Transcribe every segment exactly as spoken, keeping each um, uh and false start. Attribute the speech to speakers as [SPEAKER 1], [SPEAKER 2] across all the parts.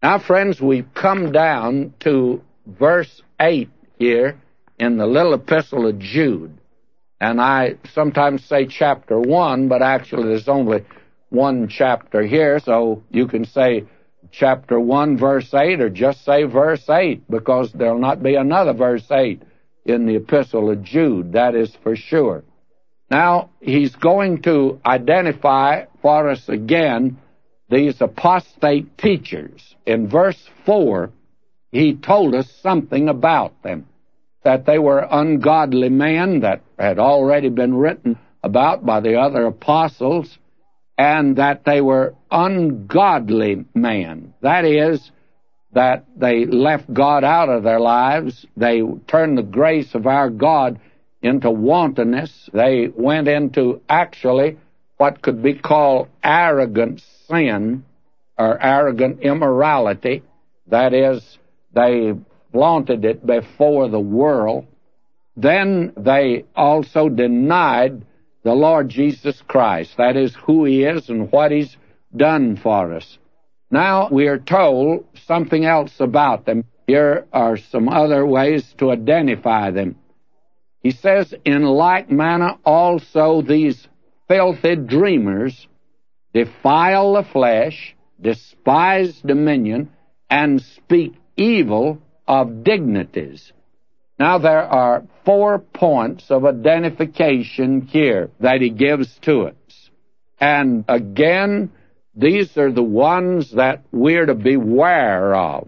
[SPEAKER 1] Now, friends, we've come down to verse eight here in the little epistle of Jude. And I sometimes say chapter one, but actually there's only one chapter here, so you can say chapter one, verse eight, or just say verse eight, because there'll not be another verse eight in the epistle of Jude, that is for sure. Now, he's going to identify for us again these apostate teachers. In verse four, he told us something about them, that they were ungodly men that had already been written about by the other apostles, and that they were ungodly men. That is, that they left God out of their lives. They turned the grace of our God into wantonness. They went into actually what could be called arrogant sin or arrogant immorality. That is, they flaunted it before the world. Then they also denied the Lord Jesus Christ. That is, who He is and what He's done for us. Now we are told something else about them. Here are some other ways to identify them. He says, in like manner also these filthy dreamers defile the flesh, despise dominion, and speak evil of dignities. Now there are four points of identification here that he gives to us. And again, these are the ones that we're to beware of.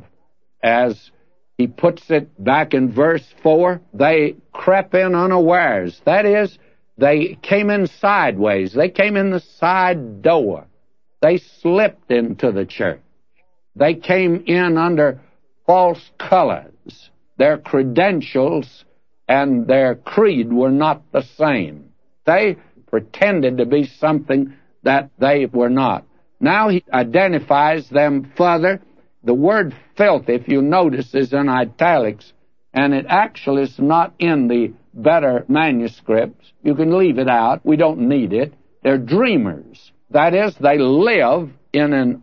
[SPEAKER 1] As he puts it back in verse four, they crept in unawares. That is, they came in sideways. They came in the side door. They slipped into the church. They came in under false colors. Their credentials and their creed were not the same. They pretended to be something that they were not. Now he identifies them further. The word filth, if you notice, is in italics, and it actually is not in the better manuscripts. You can leave it out. We don't need it. They're dreamers. That is, they live in an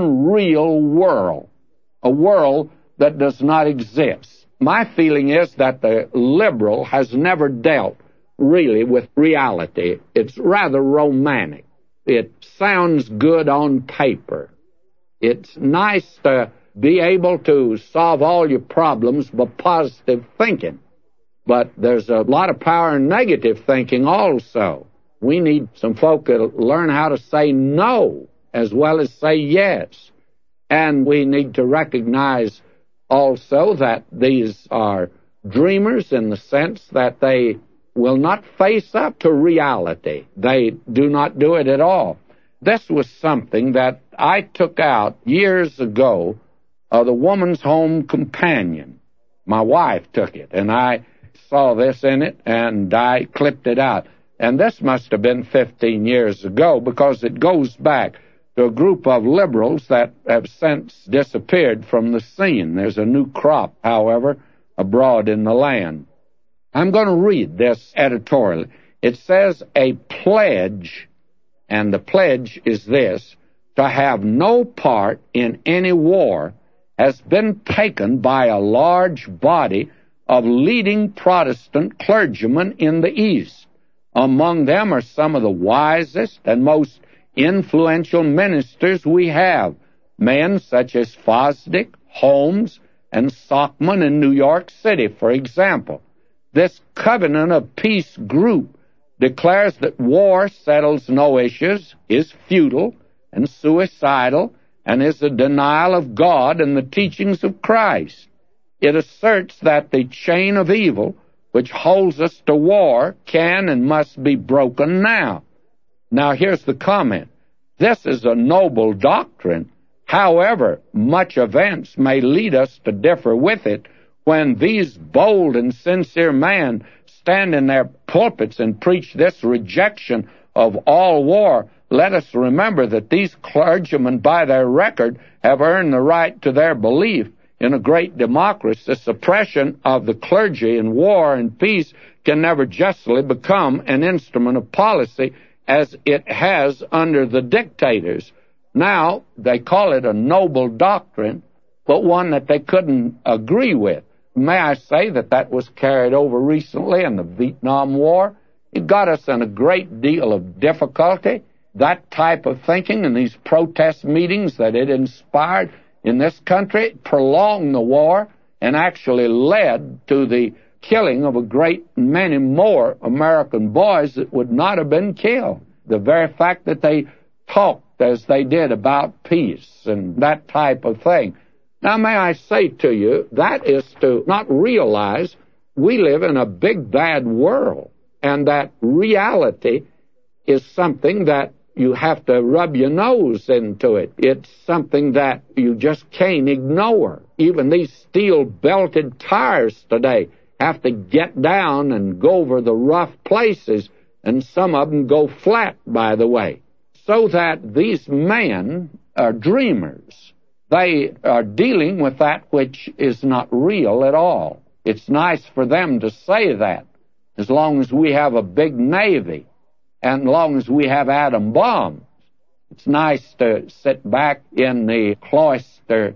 [SPEAKER 1] unreal world, a world that does not exist. My feeling is that the liberal has never dealt really with reality. It's rather romantic. It sounds good on paper. It's nice to be able to solve all your problems by positive thinking. But there's a lot of power in negative thinking also. We need some folk to learn how to say no as well as say yes. And we need to recognize also that these are dreamers in the sense that they will not face up to reality. They do not do it at all. This was something that I took out years ago of the Woman's Home Companion. My wife took it, and I saw this in it, and I clipped it out. And this must have been fifteen years ago, because it goes back to a group of liberals that have since disappeared from the scene. There's a new crop, however, abroad in the land. I'm going to read this editorial. It says, a pledge, and the pledge is this, to have no part in any war has been taken by a large body of leading Protestant clergymen in the East. Among them are some of the wisest and most influential ministers we have, men such as Fosdick, Holmes, and Sockman in New York City, for example. This Covenant of Peace group declares that war settles no issues, is futile and suicidal, and is a denial of God and the teachings of Christ. It asserts that the chain of evil which holds us to war can and must be broken now. Now, here's the comment. This is a noble doctrine. However, much events may lead us to differ with it. When these bold and sincere men stand in their pulpits and preach this rejection of all war, let us remember that these clergymen, by their record, have earned the right to their belief. In a great democracy, the suppression of the clergy in war and peace can never justly become an instrument of policy as it has under the dictators. Now, they call it a noble doctrine. but one that they couldn't agree with. May I say that that was carried over recently in the Vietnam War. It got us in a great deal of difficulty. That type of thinking and these protest meetings that it inspired in this country prolonged the war and actually led to the killing of a great many more American boys that would not have been killed. The very fact that they talked as they did about peace and that type of thing. Now, may I say to you, that is to not realize we live in a big, bad world, and that reality is something that you have to rub your nose into it. It's something that you just can't ignore. Even these steel-belted tires today have to get down and go over the rough places, and some of them go flat, by the way. So that these men are dreamers. They are dealing with that which is not real at all. It's nice for them to say that, as long as we have a big navy, and as long as we have atom bombs. It's nice to sit back in the cloister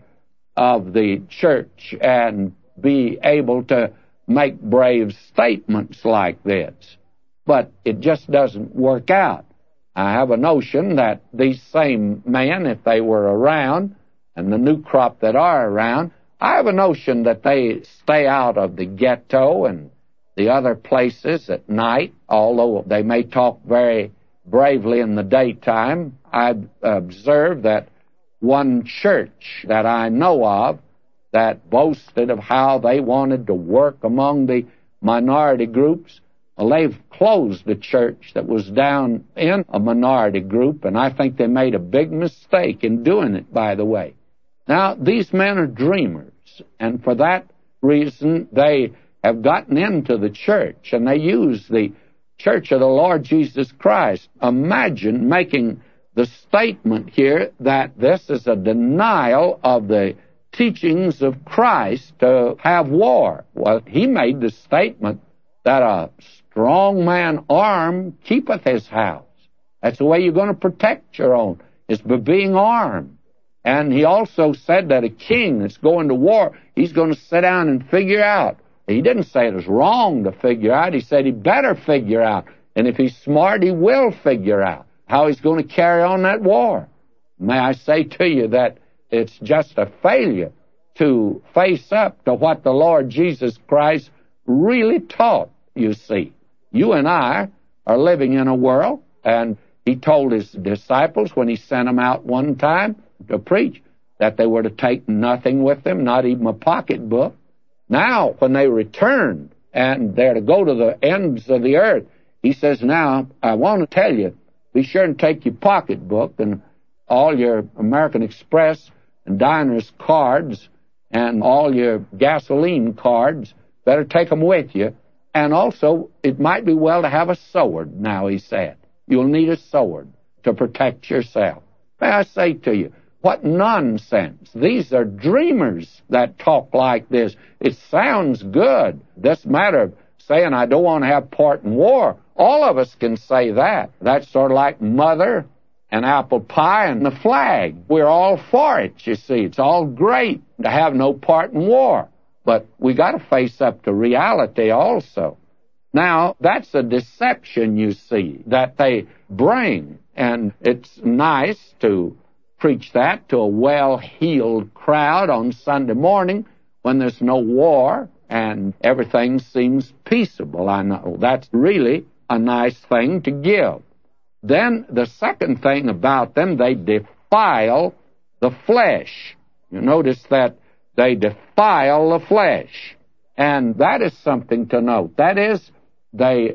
[SPEAKER 1] of the church and be able to make brave statements like this. But it just doesn't work out. I have a notion that these same men, if they were around, and the new crop that are around, I have a notion that they stay out of the ghetto and the other places at night, although they may talk very bravely in the daytime. I've observed that one church that I know of that boasted of how they wanted to work among the minority groups, well, they've closed a church that was down in a minority group, and I think they made a big mistake in doing it, by the way. Now, these men are dreamers, and for that reason, they have gotten into the church, and they use the Church of the Lord Jesus Christ. Imagine making the statement here that this is a denial of the teachings of Christ to have war. Well, he made the statement that a strong man armed keepeth his house. That's the way you're going to protect your own, is by being armed. And he also said that a king that's going to war, he's going to sit down and figure out. He didn't say it was wrong to figure out. He said he better figure out. And if he's smart, he will figure out how he's going to carry on that war. May I say to you that it's just a failure to face up to what the Lord Jesus Christ really taught, you see. You and I are living in a world, and he told his disciples when he sent them out one time to preach that they were to take nothing with them, not even a pocketbook. Now, when they returned and they're to go to the ends of the earth, he says, now, I want to tell you, be sure and take your pocketbook and all your American Express and Diners cards and all your gasoline cards. Better take them with you. And also, it might be well to have a sword now, he said. You'll need a sword to protect yourself. May I say to you, what nonsense. These are dreamers that talk like this. It sounds good. This matter of saying I don't want to have part in war, all of us can say that. That's sort of like mother and apple pie and the flag. We're all for it, you see. It's all great to have no part in war. But we got to face up to reality also. Now, that's a deception, you see, that they bring. And it's nice to preach that to a well-heeled crowd on Sunday morning when there's no war and everything seems peaceable. I know that's really a nice thing to give. Then the second thing about them, they defile the flesh. You notice that they defile the flesh. And that is something to note. That is, they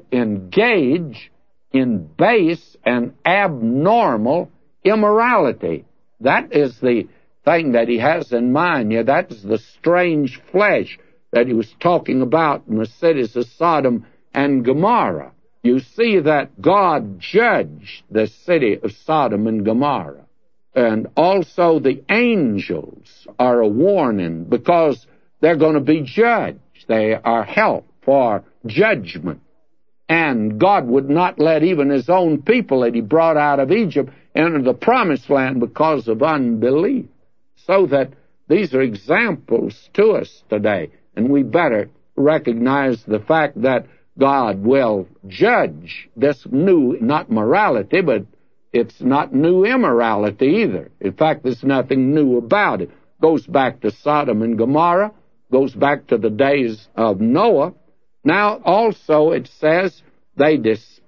[SPEAKER 1] engage in base and abnormal immorality. That is the thing that he has in mind here. That is the strange flesh that he was talking about in the cities of Sodom and Gomorrah. You see that God judged the city of Sodom and Gomorrah. And also the angels are a warning because they're going to be judged. They are held for judgment. And God would not let even his own people that he brought out of Egypt enter the promised land because of unbelief. So that these are examples to us today, and we better recognize the fact that God will judge this new, not morality, but it's not new immorality either. In fact, there's nothing new about it. Goes back to Sodom and Gomorrah, goes back to the days of Noah. Now, also, it says they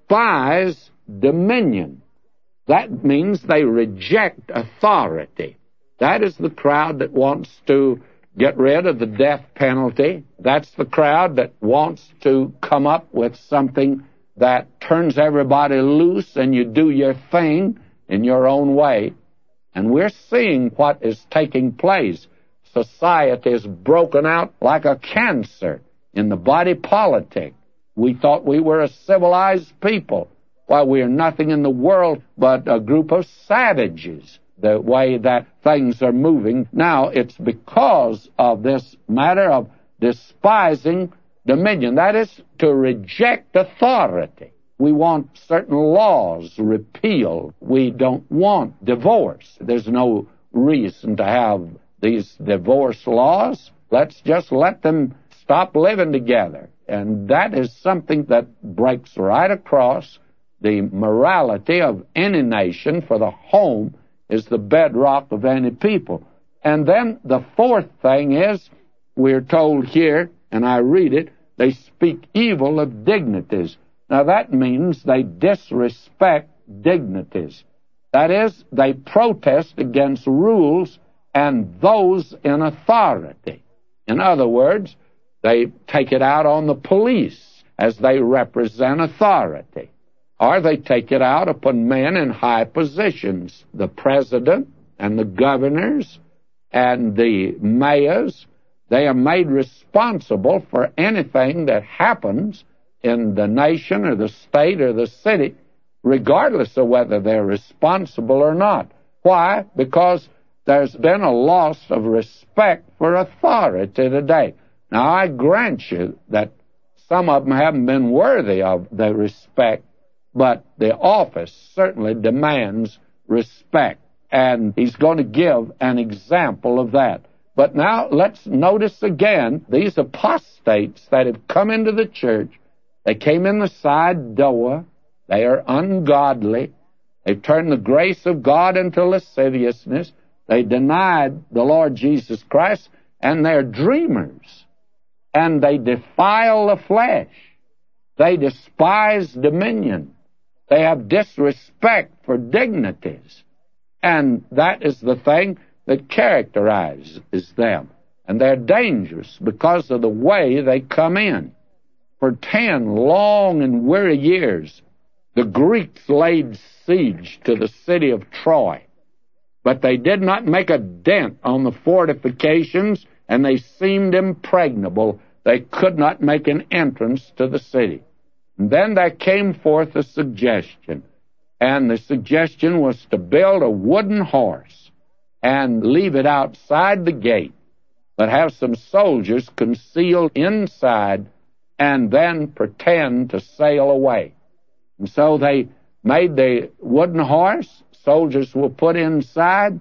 [SPEAKER 1] despise dominion. That means they reject authority. That is the crowd that wants to get rid of the death penalty. That's the crowd that wants to come up with something that turns everybody loose and you do your thing in your own way. And we're seeing what is taking place. Society is broken out like a cancer in the body politic. We thought we were a civilized people. Why, we are nothing in the world but a group of savages, the way that things are moving. Now, it's because of this matter of despising dominion. That is to reject authority. We want certain laws repealed. We don't want divorce. There's no reason to have these divorce laws. Let's just let them stop living together. And that is something that breaks right across the morality of any nation, for the home is the bedrock of any people. And then the fourth thing is, we're told here, and I read it, they speak evil of dignities. Now that means they disrespect dignities. That is, they protest against rules and those in authority. In other words, they take it out on the police as they represent authority. Or they take it out upon men in high positions, the president and the governors and the mayors. They are made responsible for anything that happens in the nation or the state or the city, regardless of whether they're responsible or not. Why? Because there's been a loss of respect for authority today. Now, I grant you that some of them haven't been worthy of the respect, but the office certainly demands respect, and he's going to give an example of that. But now let's notice again these apostates that have come into the church. They came in the side door. They are ungodly. They've turned the grace of God into lasciviousness. They denied the Lord Jesus Christ, and they're dreamers. And they defile the flesh. They despise dominion. They have disrespect for dignities. And that is the thing that characterizes them. And they're dangerous because of the way they come in. For ten long and weary years, the Greeks laid siege to the city of Troy. But they did not make a dent on the fortifications, and they seemed impregnable. They could not make an entrance to the city. And then there came forth a suggestion, and the suggestion was to build a wooden horse and leave it outside the gate, but have some soldiers concealed inside and then pretend to sail away. And so they made the wooden horse, soldiers were put inside,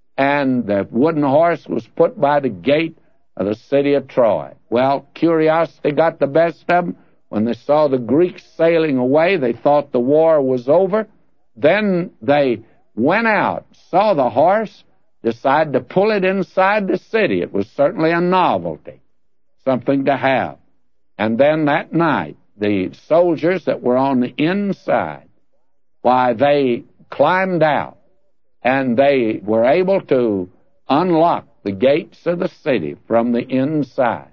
[SPEAKER 1] and the wooden horse was put by the gate of the city of Troy. Well, curiosity got the best of them. When they saw the Greeks sailing away, they thought the war was over. Then they went out, saw the horse, decided to pull it inside the city. It was certainly a novelty, something to have. And then that night, the soldiers that were on the inside, why, they climbed out, and they were able to unlock the gates of the city from the inside.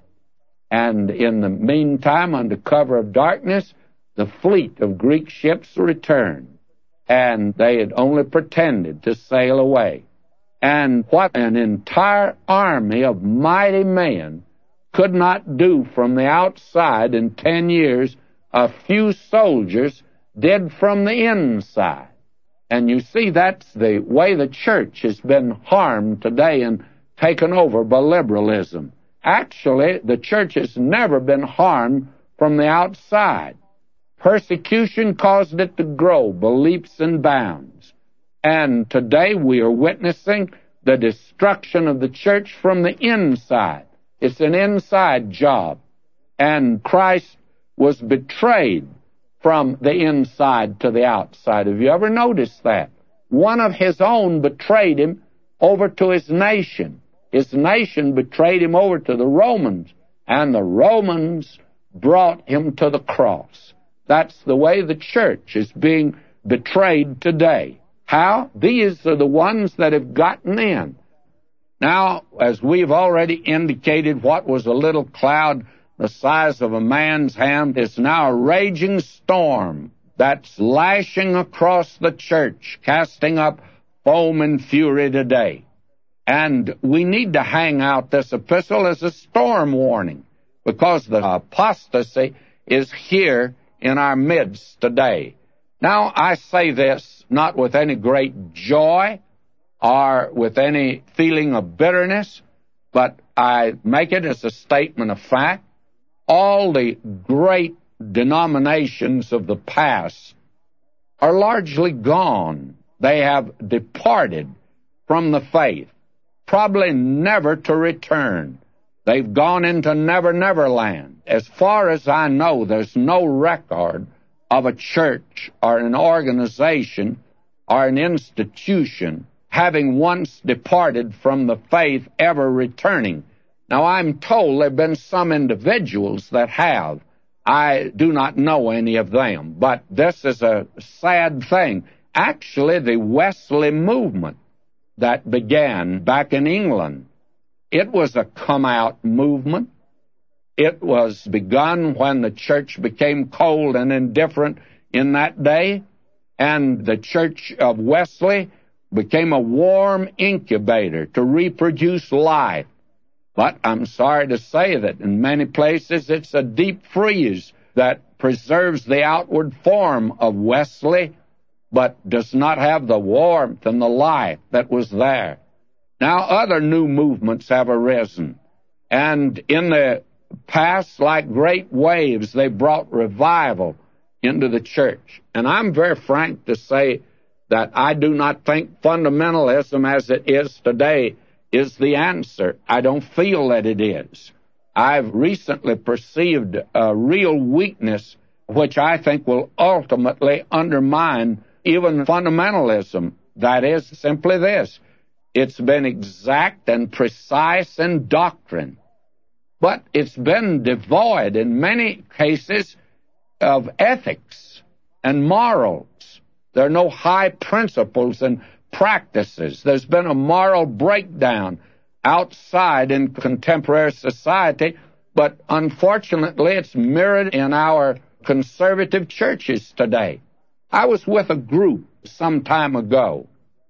[SPEAKER 1] And in the meantime, under cover of darkness, the fleet of Greek ships returned, and they had only pretended to sail away. And what an entire army of mighty men could not do from the outside in ten years, a few soldiers did from the inside. And you see, that's the way the church has been harmed today and taken over by liberalism. Actually, the church has never been harmed from the outside. Persecution caused it to grow by leaps and bounds. And today we are witnessing the destruction of the church from the inside. It's an inside job. And Christ was betrayed from the inside to the outside. Have you ever noticed that? One of his own betrayed him over to his nation. His nation betrayed him over to the Romans, and the Romans brought him to the cross. That's the way the church is being betrayed today. How? These are the ones that have gotten in. Now, as we've already indicated, what was a little cloud the size of a man's hand is now a raging storm that's lashing across the church, casting up foam and fury today. And we need to hang out this epistle as a storm warning, because the apostasy is here in our midst today. Now, I say this not with any great joy or with any feeling of bitterness, but I make it as a statement of fact. All the great denominations of the past are largely gone. They have departed from the faith, probably never to return. They've gone into Never Never Land. As far as I know, there's no record of a church or an organization or an institution having once departed from the faith ever returning. Now, I'm told there have been some individuals that have. I do not know any of them, but this is a sad thing. Actually, the Wesley movement that began back in England, it was a come-out movement. It was begun when the church became cold and indifferent in that day, and the Church of Wesley became a warm incubator to reproduce life. But I'm sorry to say that in many places it's a deep freeze that preserves the outward form of Wesley, but does not have the warmth and the life that was there. Now, other new movements have arisen, and in the past, like great waves, they brought revival into the church. And I'm very frank to say that I do not think fundamentalism as it is today is the answer. I don't feel that it is. I've recently perceived a real weakness which I think will ultimately undermine even fundamentalism. That is simply this: it's been exact and precise in doctrine, but it's been devoid in many cases of ethics and morals. There are no high principles and practices. There's been a moral breakdown outside in contemporary society, but unfortunately it's mirrored in our conservative churches today. I was with a group some time ago,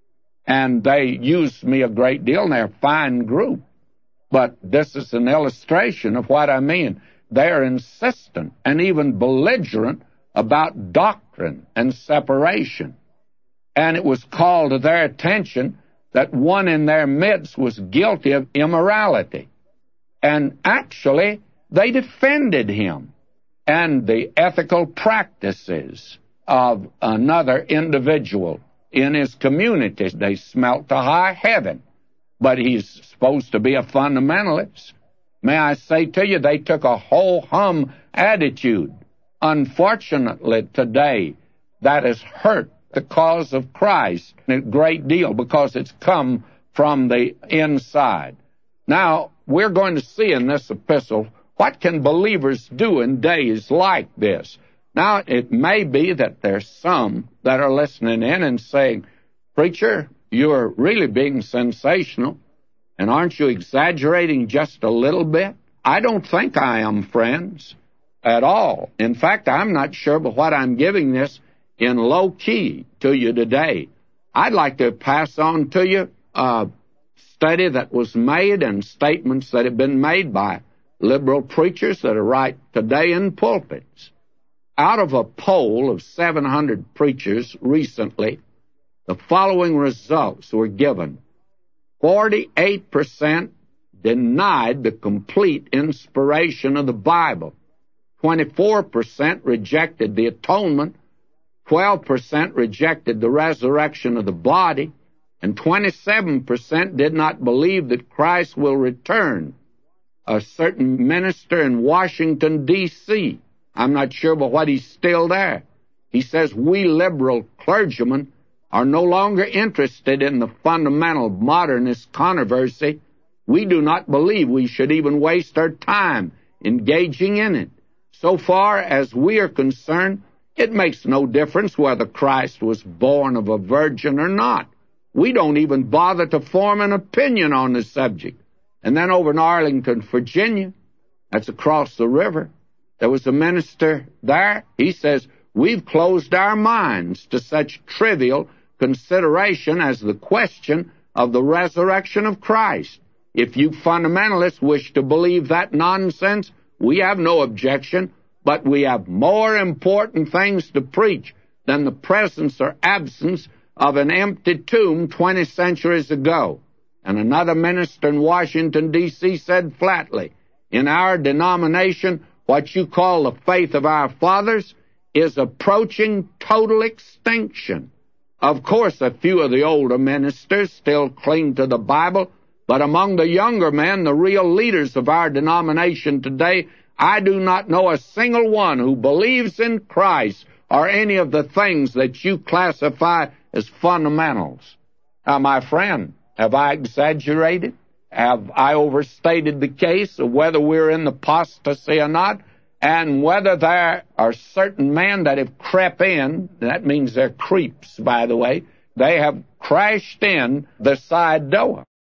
[SPEAKER 1] and they used me a great deal, and they're a fine group. But this is an illustration of what I mean. They're insistent and even belligerent about doctrine and separation. And it was called to their attention that one in their midst was guilty of immorality. And actually, they defended him and the ethical practices of another individual in his community. They smelt to high heaven, but he's supposed to be a fundamentalist. May I say to you, they took a ho-hum attitude. Unfortunately, today, that has hurt the cause of Christ a great deal because it's come from the inside. Now, we're going to see in this epistle, what can believers do in days like this? Now, it may be that there's some that are listening in and saying, "Preacher, you're really being sensational, and aren't you exaggerating just a little bit?" I don't think I am, friends, at all. In fact, I'm not sure but what I'm giving this in low key to you today. I'd like to pass on to you a study that was made and statements that have been made by liberal preachers that are right today in pulpits. Out of a poll of seven hundred preachers recently, the following results were given. forty-eight percent denied the complete inspiration of the Bible. twenty-four percent rejected the atonement. twelve percent rejected the resurrection of the body. and twenty-seven percent did not believe that Christ will return. A certain minister in Washington, D C, I'm not sure but what he's still there, he says, we liberal clergymen are no longer interested in the fundamental modernist controversy. We do not believe we should even waste our time engaging in it. So far as we are concerned, it makes no difference whether Christ was born of a virgin or not. We don't even bother to form an opinion on the subject. And then over in Arlington, Virginia, that's across the river, there was a minister there. He says, we've closed our minds to such trivial consideration as the question of the resurrection of Christ. If you fundamentalists wish to believe that nonsense, we have no objection, but we have more important things to preach than the presence or absence of an empty tomb twenty centuries ago. And another minister in Washington, D C said flatly, in our denomination, what you call the faith of our fathers is approaching total extinction. Of course, a few of the older ministers still cling to the Bible, but among the younger men, the real leaders of our denomination today, I do not know a single one who believes in Christ or any of the things that you classify as fundamentals. Now, my friend, have I exaggerated? Have I overstated the case of whether we're in apostasy or not? And whether there are certain men that have crept in, that means they're creeps, by the way, they have crashed in the side door.